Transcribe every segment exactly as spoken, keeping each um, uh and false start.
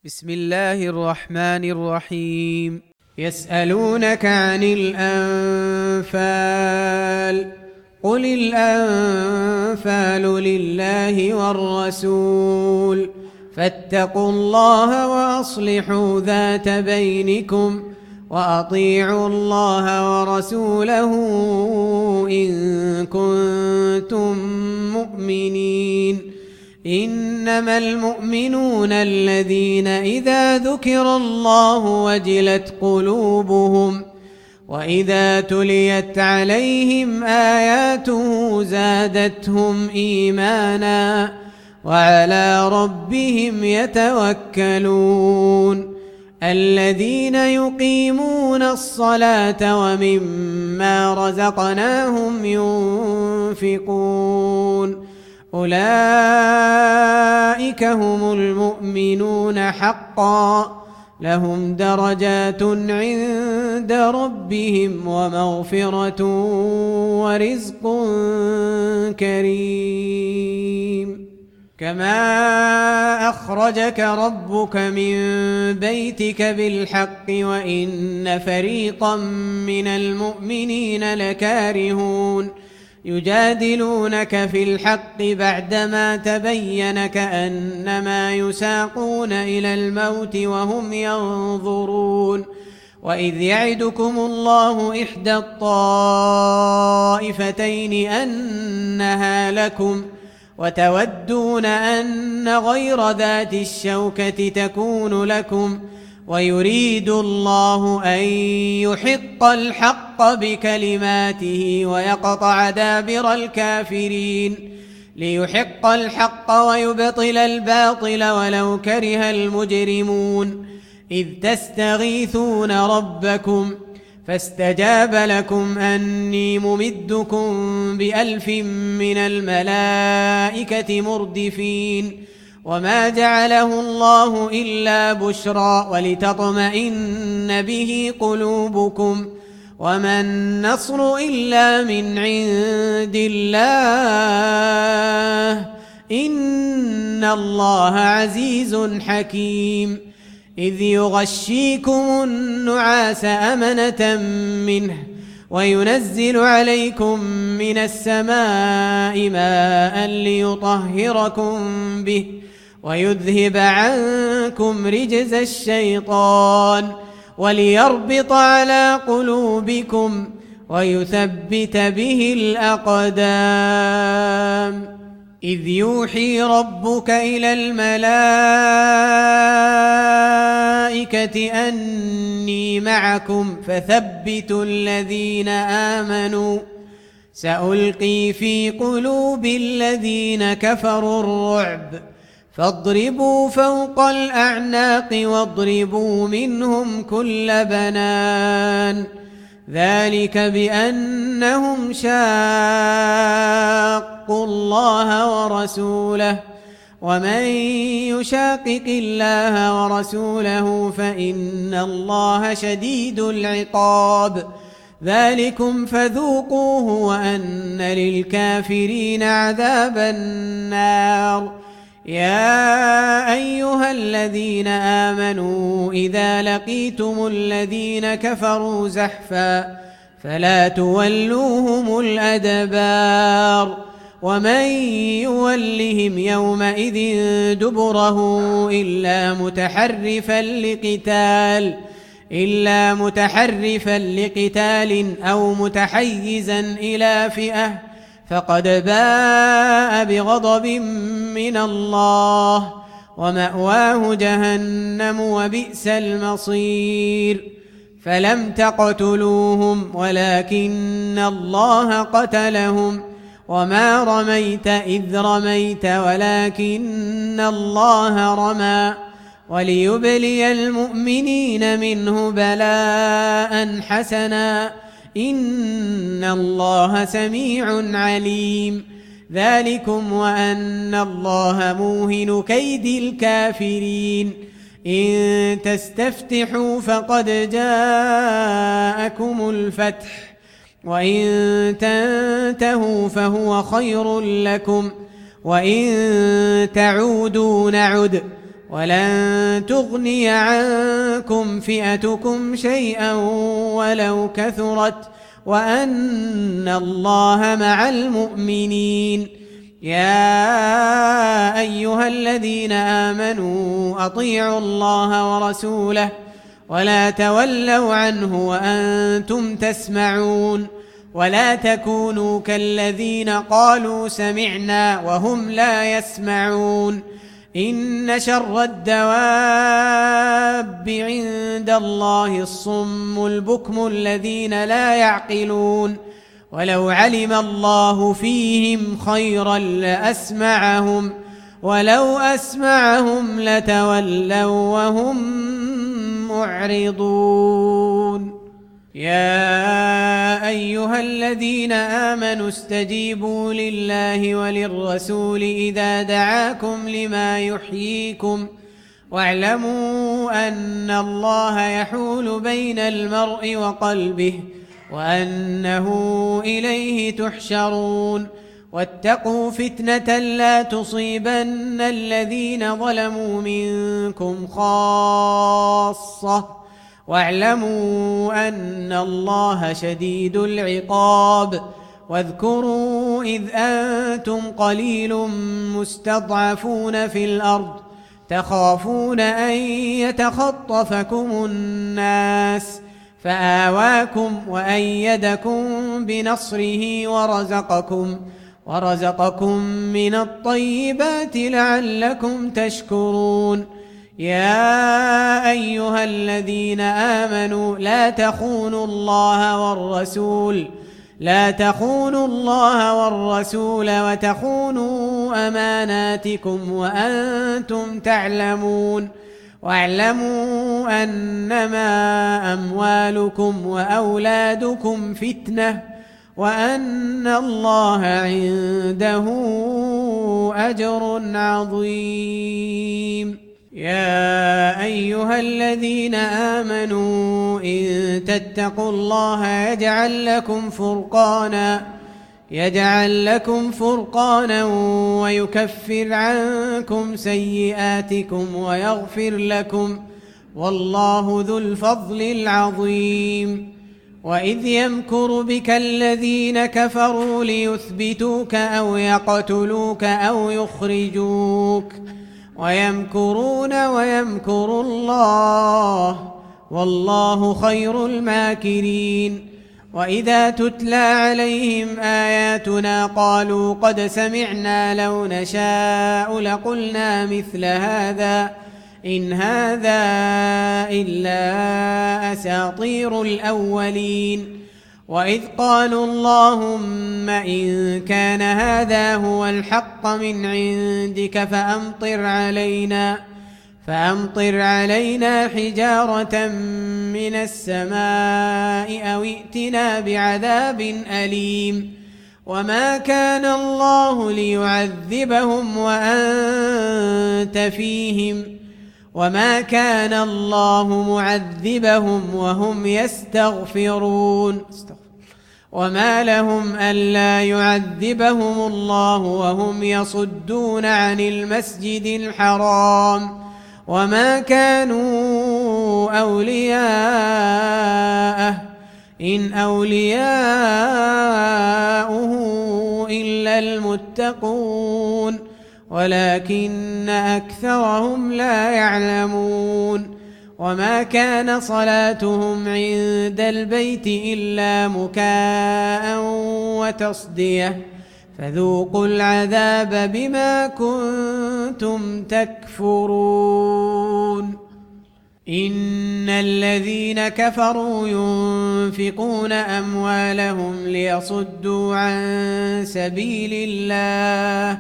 بسم الله الرحمن الرحيم. يسألونك عن الأنفال قل الأنفال لله والرسول فاتقوا الله وأصلحوا ذات بينكم وأطيعوا الله ورسوله إن كنتم مؤمنين. إنما المؤمنون الذين إذا ذكر الله وجلت قلوبهم وإذا تليت عليهم آياته زادتهم إيمانا وعلى ربهم يتوكلون. الذين يقيمون الصلاة ومما رزقناهم ينفقون أولئك هم المؤمنون حقا لهم درجات عند ربهم ومغفرة ورزق كريم. كما أخرجك ربك من بيتك بالحق وإن فريقا من المؤمنين لكارهون يجادلونك في الحق بعدما تبين كأنما يساقون إلى الموت وهم ينظرون. وإذ يعدكم الله إحدى الطائفتين أنها لكم وتودون أن غير ذات الشوكة تكون لكم ويريد الله أن يحق الحق بكلماته ويقطع دابر الكافرين ليحق الحق ويبطل الباطل ولو كره المجرمون. إذ تستغيثون ربكم فاستجاب لكم أني ممدكم بألف من الملائكة مردفين. وما جعله الله إلا بشرى ولتطمئن به قلوبكم وما النصر إلا من عند الله إن الله عزيز حكيم. إذ يغشيكم النعاس أمنة منه وينزل عليكم من السماء ماء ليطهركم به ويذهب عنكم رجز الشيطان وليربط على قلوبكم ويثبت به الأقدام. إذ يوحي ربك إلى الملائكة أني معكم فثبتوا الذين آمنوا سألقي في قلوب الذين كفروا الرعب فاضربوا فوق الأعناق واضربوا منهم كل بنان. ذلك بأنهم شاقوا الله ورسوله ومن يشاقق الله ورسوله فإن الله شديد العقاب. ذلكم فذوقوه وأن للكافرين عذاب النار. يا أيها الذين آمنوا إذا لقيتم الذين كفروا زحفا فلا تولوهم الأدبار ومن يولهم يومئذ دبره إلا متحرفا لقتال إلا متحرفا لقتال أو متحيزا إلى فئة فقد باء بغضب من الله ومأواه جهنم وبئس المصير. فلم تقتلوهم ولكن الله قتلهم وما رميت إذ رميت ولكن الله رمى وليبلي المؤمنين منه بلاء حسنا إن الله سميع عليم. ذلكم وأن الله موهن كيد الكافرين. إن تستفتحوا فقد جاءكم الفتح وإن تنتهوا فهو خير لكم وإن تعودوا نعد ولن تغني عنكم فئتكم شيئا ولو كثرت وأن الله مع المؤمنين. يا أيها الذين آمنوا أطيعوا الله ورسوله ولا تولوا عنه وأنتم تسمعون ولا تكونوا كالذين قالوا سمعنا وهم لا يسمعون. إن شر الدواب عند الله الصم البكم الذين لا يعقلون. ولو علم الله فيهم خيرا لأسمعهم ولو أسمعهم لتولوا وهم معرضون. يا أيها الذين آمنوا استجيبوا لله وللرسول إذا دعاكم لما يحييكم واعلموا أن الله يحول بين المرء وقلبه وأنه إليه تحشرون. واتقوا فتنة لا تصيبن الذين ظلموا منكم خاصة واعلموا أن الله شديد العقاب. واذكروا إذ أنتم قليل مستضعفون في الأرض تخافون أن يتخطفكم الناس فآواكم وأيدكم بنصره ورزقكم ورزقكم من الطيبات لعلكم تشكرون. يا أيها الذين آمنوا لا تخونوا الله والرسول لا تخونوا الله والرسول وتخونوا أماناتكم وأنتم تعلمون. واعلموا أنما أموالكم وأولادكم فتنة وأن الله عنده أجر عظيم. يا أيها الذين آمنوا إن تتقوا الله يجعل لكم فرقانا يجعل لكم فرقانا ويكفر عنكم سيئاتكم ويغفر لكم والله ذو الفضل العظيم. وإذ يمكر بك الذين كفروا ليثبتوك أو يقتلوك أو يخرجوك ويمكرون ويمكر الله والله خير الماكرين. وإذا تتلى عليهم آياتنا قالوا قد سمعنا لو نشاء لقلنا مثل هذا إن هذا إلا أساطير الأولين. وإذ قالوا اللهم إن كان هذا هو الحق من عندك فأمطر علينا فأمطر علينا حجارة من السماء أو ائتنا بعذاب أليم. وما كان الله ليعذبهم وأنت فيهم وما كان الله معذبهم وهم يستغفرون. وما لهم ألا يعذبهم الله وهم يصدون عن المسجد الحرام وما كانوا أولياءه إن أولياؤه إلا المتقون ولكن أكثرهم لا يعلمون. وما كان صلاتهم عند البيت إلا مكاء وتصدية فذوقوا العذاب بما كنتم تكفرون. إن الذين كفروا ينفقون أموالهم ليصدوا عن سبيل الله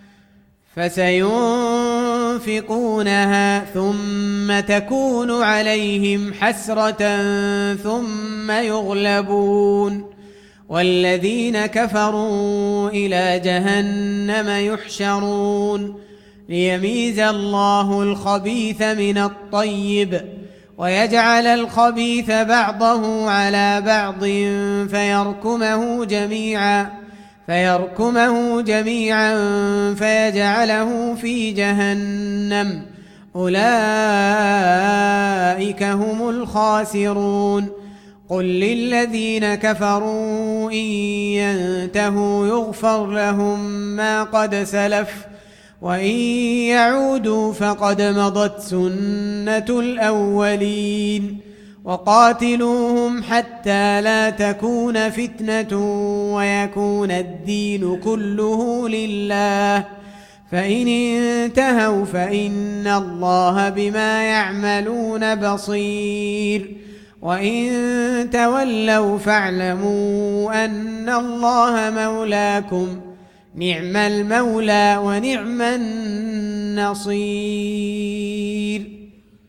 فسينفقونها ثم تكون عليهم حسرة ثم يغلبون والذين كفروا إلى جهنم يحشرون ليميز الله الخبيث من الطيب ويجعل الخبيث بعضه على بعض فيركمه جميعا فيركمه جميعا فيجعله في جهنم أولئك هم الخاسرون قل للذين كفروا إن ينتهوا يغفر لهم ما قد سلف وإن يعودوا فقد مضت سنة الأولين وقاتلوهم حتى لا تكون فتنة ويكون الدين كله لله فإن انتهوا فإن الله بما يعملون بصير وإن تولوا فاعلموا أن الله مولاكم نعم المولى ونعم النصير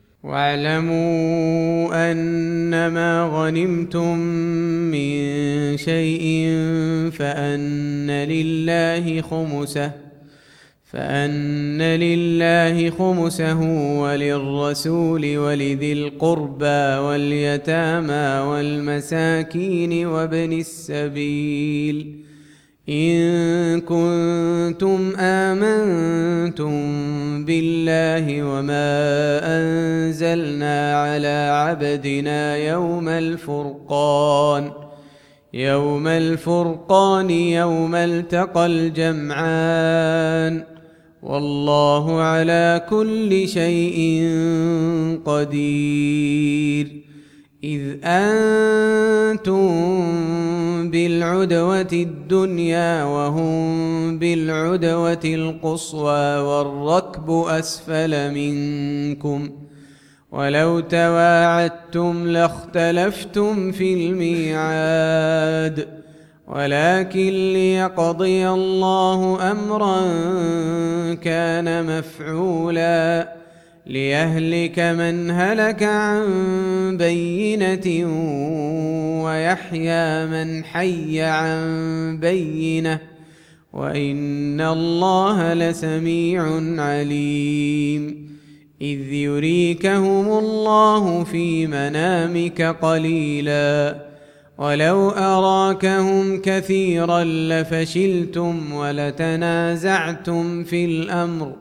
واعلموا أنما غنمتم من شيء فأن لله خمسه فأن لله خمسه وللرسول ولذي القربى واليتامى والمساكين وابن السبيل إن كنتم آمنتم بالله وما أنزلنا على عبدنا يوم الفرقان يوم الفرقان يوم التقى الجمعان والله على كل شيء قدير إذ أنتم بالعدوة الدنيا وهم بالعدوة القصوى والركب أسفل منكم ولو تواعدتم لاختلفتم في الميعاد ولكن ليقضي الله أمرا كان مفعولا ليهلك من هلك عن بينة ويحيى من حي عن بينة وإن الله لسميع عليم إذ يريكهم الله في منامك قليلا ولو أراكهم كثيرا لفشلتم ولتنازعتم في الأمر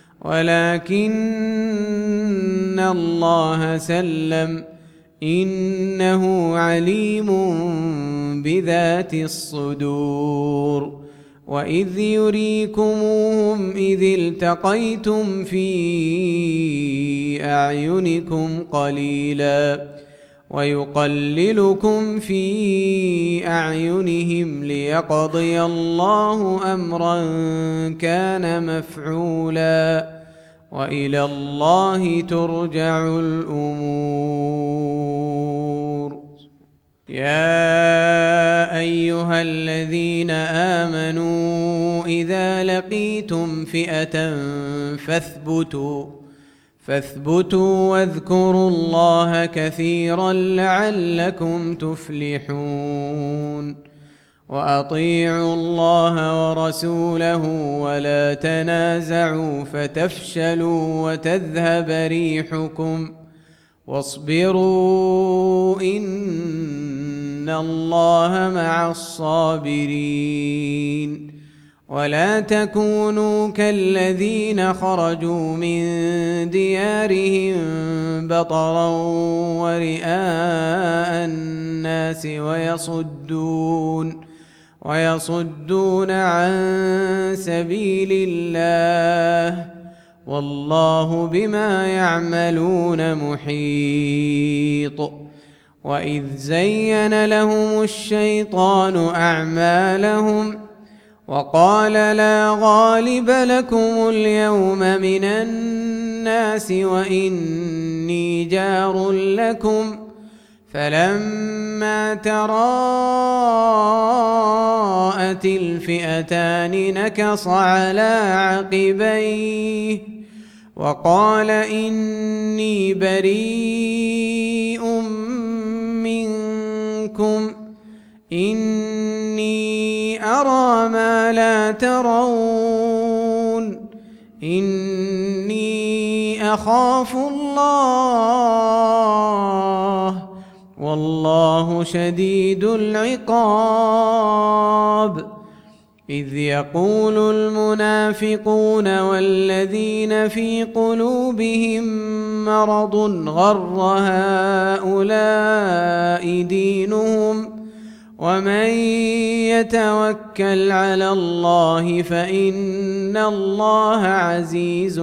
ولكن الله سلم إنه عليم بذات الصدور وإذ يريكموهم إذ التقيتم في أعينكم قليلا ويقللكم في أعينهم ليقضي الله أمرا كان مفعولا وإلى الله ترجع الأمور يا أيها الذين آمنوا إذا لقيتم فئة فاثبتوا فاثبتوا واذكروا الله كثيرا لعلكم تفلحون وأطيعوا الله ورسوله ولا تنازعوا فتفشلوا وتذهب ريحكم واصبروا إن الله مع الصابرين ولا تكونوا كالذين خرجوا من ديارهم بطرا ورئاء الناس ويصدون ويصدون عن سبيل الله والله بما يعملون محيط وإذ زين لهم الشيطان أعمالهم وقال لا غالب لكم اليوم من الناس وإني جار لكم فلما تراءت الفئتان نكص على عقبيه وقال إني بريء منكم إني أرى ما لا ترون إني أخاف الله والله شديد العقاب إذ يقول المنافقون والذين في قلوبهم مرض غر هؤلاء دينهم ومن يتوكل على الله فإن الله عزيز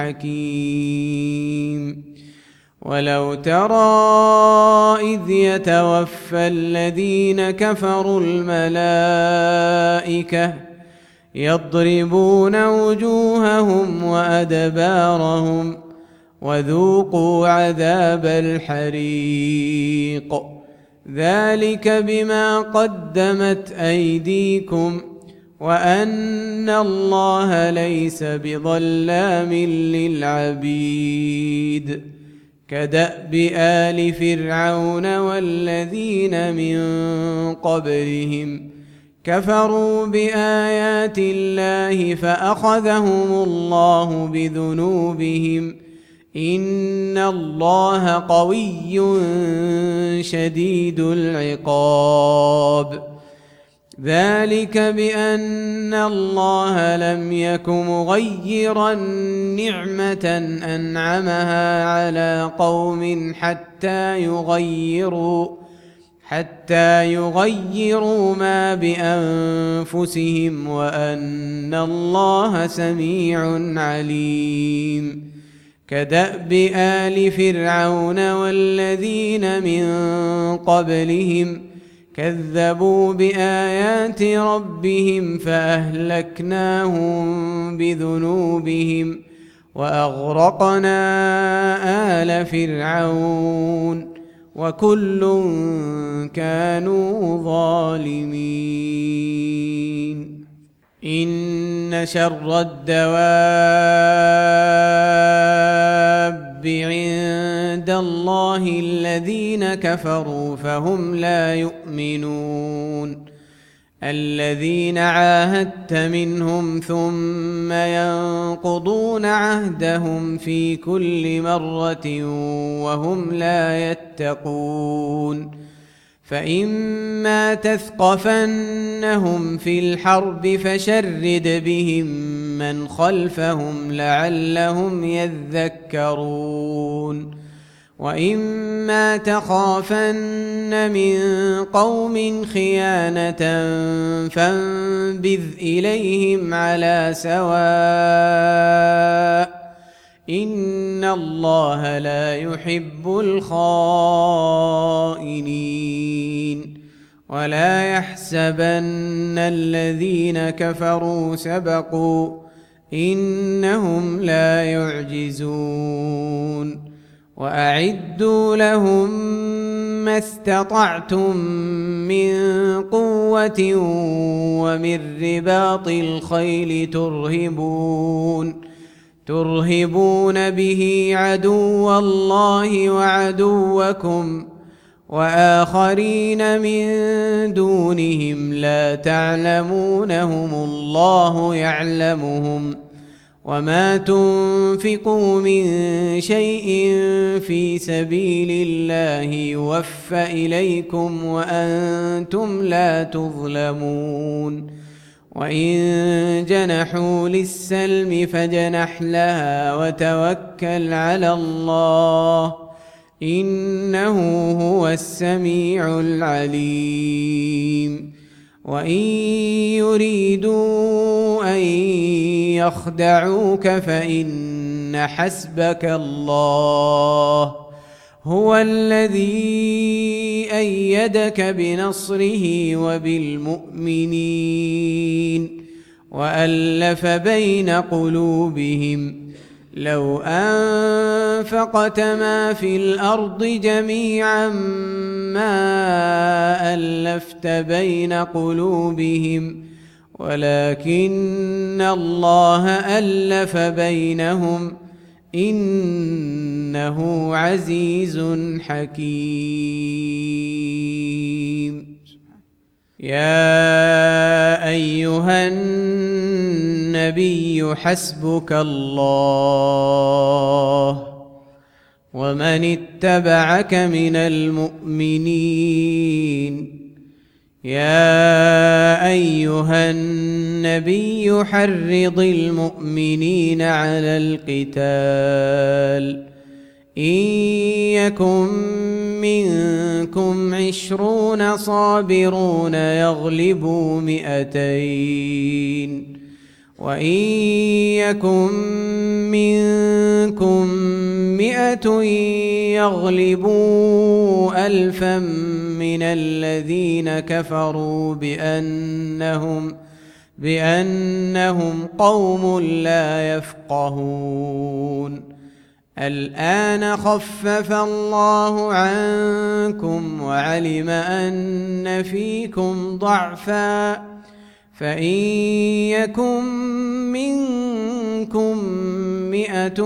حكيم. ولو ترى إذ يتوفى الذين كفروا الملائكة يضربون وجوههم وأدبارهم وذوقوا عذاب الحريق ذلك بما قدمت أيديكم وأن الله ليس بظلام للعبيد. كدأب آل فرعون والذين من قبلهم كفروا بآيات الله فأخذهم الله بذنوبهم إن الله قوي شديد العقاب. ذلك بأن الله لم يك مغيرا نعمة أنعمها على قوم حتى يغيروا حتى يغيروا ما بأنفسهم وأن الله سميع عليم. كدأب آل فرعون والذين من قبلهم كذبوا بآيات ربهم فأهلكناهم بذنوبهم وأغرقنا آل فرعون وكل كانوا ظالمين. إن شر الدواب عند الله الذين كفروا فهم لا يؤمنون. الذين عاهدت منهم ثم ينقضون عهدهم في كل مرة وهم لا يتقون. فإما تثقفنهم في الحرب فشرد بهم من خلفهم لعلهم يذكرون. وإما تخافن من قوم خيانة فانبذ إليهم على سواء إن الله لا يحب الخائنين. ولا يحسبن الذين كفروا سبقوا إنهم لا يعجزون. وأعدوا لهم ما استطعتم من قوة ومن رباط الخيل ترهبون ترهبون به عدو الله وعدوكم وآخرين من دونهم لا تعلمونهم الله يعلمهم. وما تنفقوا من شيء في سبيل الله يوفى إليكم وأنتم لا تظلمون. وإن جنحوا للسلم فجنح لها وتوكل على الله إنه هو السميع العليم. وإن يريدوا أن يخدعوك فإن حسبك الله هو الذي أيدك بنصره وبالمؤمنين وألف بين قلوبهم لو أنفقت ما في الأرض جميعا ما ألفت بين قلوبهم ولكن الله ألف بينهم إنه عزيز حكيم. يا أيها النبي حسبك الله ومن اتبعك من المؤمنين. يا أيها النبي حرض المؤمنين على القتال إن يكن منكم عشرون صابرون يغلبوا مئتين وإن يكن منكم مئة يغلبوا ألفا من الذين كفروا بأنهم بأنهم قوم لا يفقهون الآن خفف الله عنكم وعلم أن فيكم ضعفا فإن يكن منكم مئة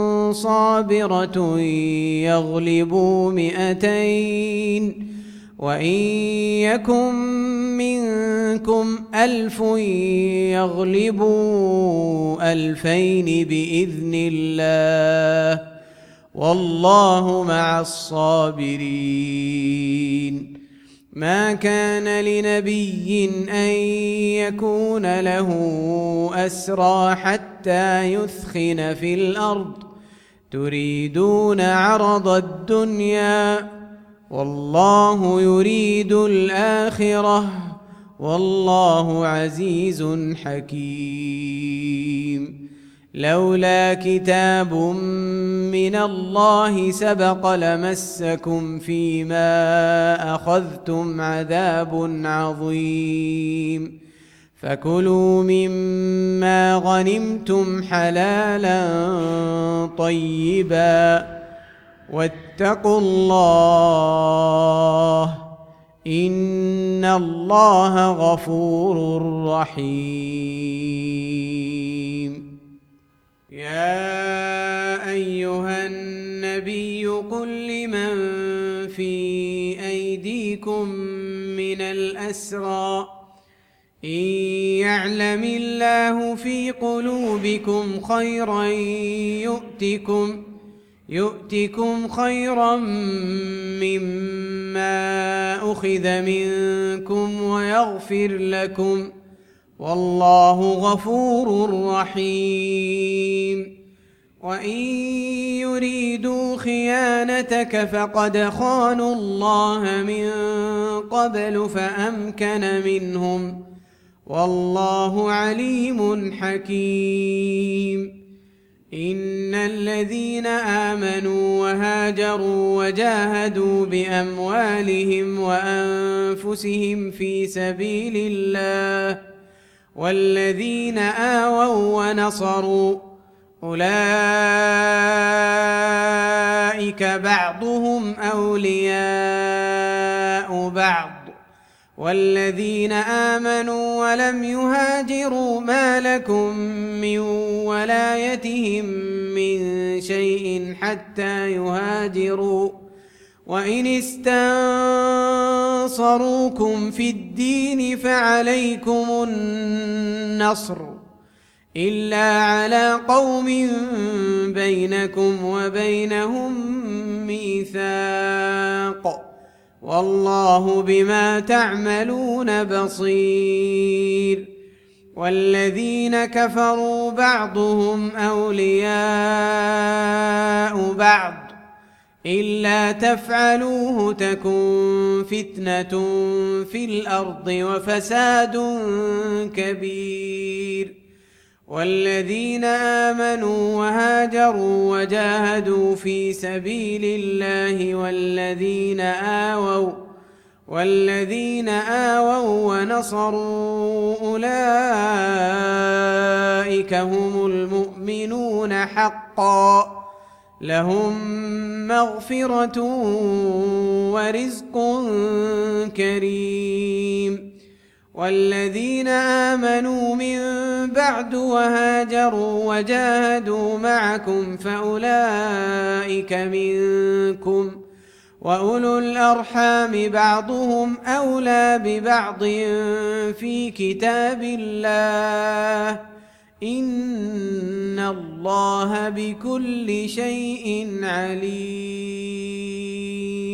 صابرة يغلبوا مئتين وإن يكن منكم ألف يغلبوا ألفين بإذن الله والله مع الصابرين ما كان لنبي أن يكون له أسرى حتى يثخن في الأرض تريدون عرض الدنيا والله يريد الآخرة والله عزيز حكيم لولا كتاب من الله سبق لمسكم فيما أخذتم عذاب عظيم فكلوا مما غنمتم حلالا طيبا واتقوا الله إن الله غفور رحيم يا أيها النبي قل لمن في أيديكم من الأسرى إن يعلم الله في قلوبكم خيرا يؤتكم يؤتكم خيرا مما أخذ منكم ويغفر لكم والله غفور رحيم وإن يريدوا خيانتك فقد خانوا الله من قبل فأمكن منهم والله عليم حكيم إن الذين آمنوا وهاجروا وجاهدوا بأموالهم وأنفسهم في سبيل الله والذين آووا ونصروا أولئك بعضهم أولياء بعض والذين آمنوا ولم يهاجروا ما لكم من ولايتهم من شيء حتى يهاجروا وإن استنصروكم في الدين فعليكم النصر إلا على قوم بينكم وبينهم ميثاق والله بما تعملون بصير والذين كفروا بعضهم أولياء بعض إلا تفعلوه تكن فتنة في الأرض وفساد كبير والذين آمنوا وهاجروا وجاهدوا في سبيل الله والذين آووا والذين آووا ونصروا أولئك هم المؤمنون حقا لهم مغفرة ورزق كريم والذين آمنوا من بعد وهاجروا وجاهدوا معكم فأولئك منكم وأولو الأرحام بعضهم أولى ببعض في كتاب الله إن الله بكل شيء عليم.